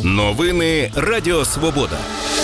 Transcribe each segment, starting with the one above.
Новини Радіо Свобода.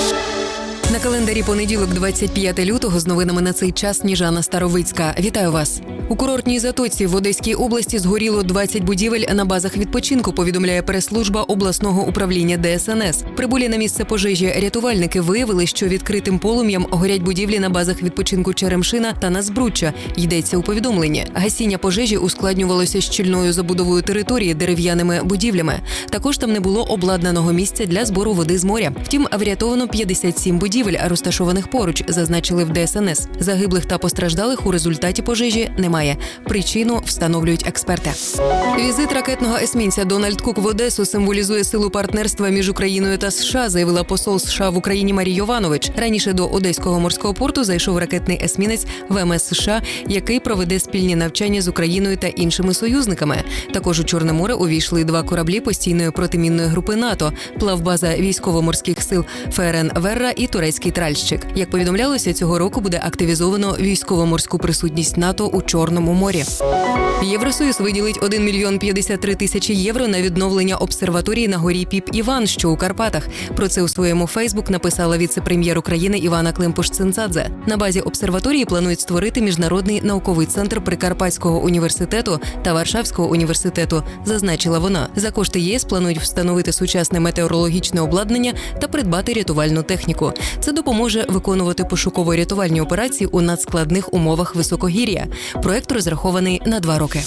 На календарі понеділок, 25 лютого, з новинами на цей час Сніжана Старовицька. Вітаю вас. У курортній Затоці в Одеській області згоріло 20 будівель на базах відпочинку, повідомляє прес-служба обласного управління ДСНС. Прибулі на місце пожежі рятувальники виявили, що відкритим полум'ям горять будівлі на базах відпочинку Черемшина та Нацбруччя. Йдеться у повідомленні. Гасіння пожежі ускладнювалося щільною забудовою території дерев'яними будівлями. Також там не було обладнаного місця для збору води з моря. Втім, врятовано 57 будівель, розташованих поруч, зазначили в ДСНС. Загиблих та постраждалих у результаті пожежі немає. Причину встановлюють експерти. Візит ракетного есмінця Дональд Кук в Одесу символізує силу партнерства між Україною та США, заявила посол США в Україні Марій Йованович. Раніше до Одеського морського порту зайшов ракетний есмінець ВМС США, який проведе спільні навчання з Україною та іншими союзниками. Також у Чорне море увійшли 2 кораблі постійної протимінної групи НАТО, плавбаза військово-морських сил ФРН «Верра» і турецький тральщик. Як повідомлялося, цього року буде активізовано військово-морську присутність НАТО у Чорному морі. Євросоюз виділить 1 мільйон 53 тисячі євро на відновлення обсерваторії на горі Піп-Іван, що у Карпатах. Про це у своєму Фейсбук написала віце-прем'єр України Івана Климпуш-Цинцадзе. На базі обсерваторії планують створити Міжнародний науковий центр Прикарпатського університету та Варшавського університету, зазначила вона. За кошти ЄС планують встановити сучасне метеорологічне обладнання та придбати рятувальну техніку. Це допоможе виконувати пошуково-рятувальні операції у надскладних умовах високогір'я. Проект розрахований на 2 роки.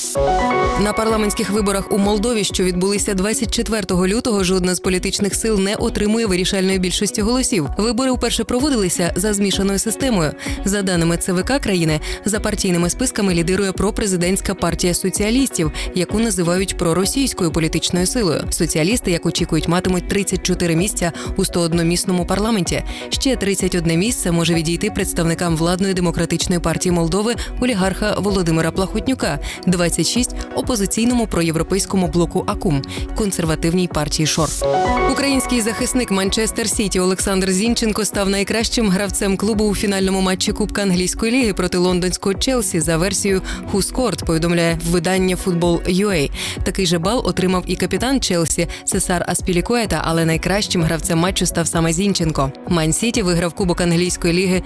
На парламентських виборах у Молдові, що відбулися 24 лютого, жодна з політичних сил не отримує вирішальної більшості голосів. Вибори вперше проводилися за змішаною системою. За даними ЦВК країни, за партійними списками лідирує пропрезидентська партія соціалістів, яку називають проросійською політичною силою. Соціалісти, як очікують, матимуть 34 місця у 101-місному парламенті. Ще 31 місце може відійти представникам владної демократичної партії Молдови олігарха Володимира Плахотнюка, 26 – опозиційному проєвропейському блоку АКУМ, консервативній партії ШОР. Український захисник Манчестер Сіті Олександр Зінченко став найкращим гравцем клубу у фінальному матчі Кубка англійської ліги проти лондонського Челсі за версією Who Scored, повідомляє видання Football.ua. Такий же бал отримав і капітан Челсі Сесар Аспілікуета, але найкращим гравцем матчу став саме Зінченко. Ман-Сіті виграв Кубок англійської ліги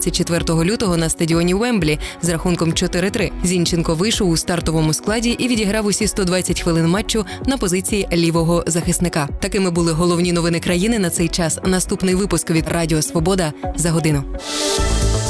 24 лютого на стадіоні Уемблі з рахунком 4-3. Зінченко вийшов у стартовому складі і відіграв усі 120 хвилин матчу на позиції лівого захисника. Такими були головні новини країни на цей час. Наступний випуск від Радіо Свобода за годину.